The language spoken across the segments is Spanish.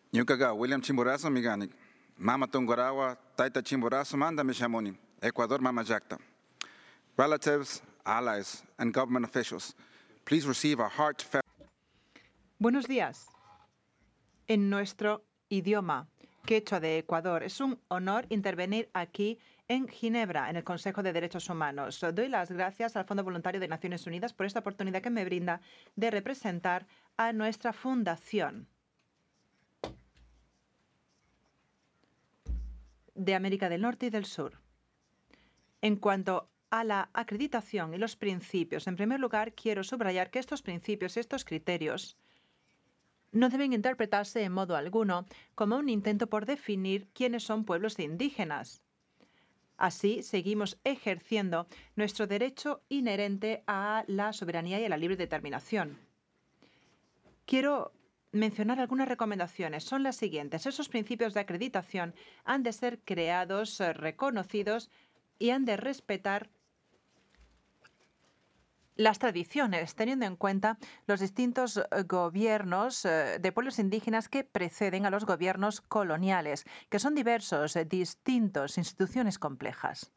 Ñukaqa William Chimborazo migani. Mama Tungarawa, Taita Chimborazo manda Mishamoni, Ecuador Mama Jacta. Relatives, allies, and government officials, please receive our heartfelt. Buenos días. En nuestro idioma quechua de Ecuador, es un honor intervenir aquí en Ginebra, en el Consejo de Derechos Humanos. Doy las gracias al Fondo Voluntario de Naciones Unidas por esta oportunidad que me brinda de representar a nuestra fundación de América del Norte y del Sur. En cuanto a la acreditación y los principios, en primer lugar, quiero subrayar que estos principios y estos criterios no deben interpretarse en modo alguno como un intento por definir quiénes son pueblos indígenas. Así, seguimos ejerciendo nuestro derecho inherente a la soberanía y a la libre determinación. Quiero mencionar algunas recomendaciones. Son las siguientes. Esos principios de acreditación han de ser creados, reconocidos y han de respetar las tradiciones, teniendo en cuenta los distintos gobiernos de pueblos indígenas que preceden a los gobiernos coloniales, que son diversos, distintos, instituciones complejas.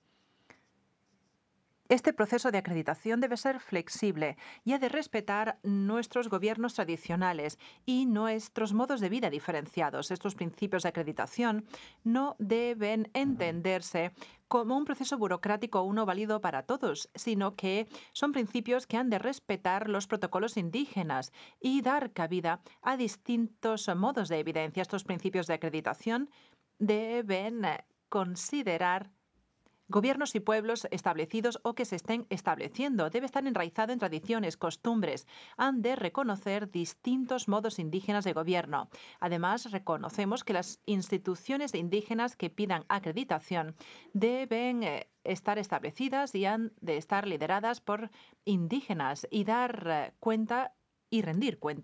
Este proceso de acreditación debe ser flexible y ha de respetar nuestros gobiernos tradicionales y nuestros modos de vida diferenciados. Estos principios de acreditación no deben entenderse como un proceso burocrático uno válido para todos, sino que son principios que han de respetar los protocolos indígenas y dar cabida a distintos modos de evidencia. Estos principios de acreditación deben considerar gobiernos y pueblos establecidos o que se estén estableciendo. Debe estar enraizado en tradiciones, costumbres. Han de reconocer distintos modos indígenas de gobierno. Además, reconocemos que las instituciones indígenas que pidan acreditación deben estar establecidas y han de estar lideradas por indígenas y dar cuenta y rendir cuenta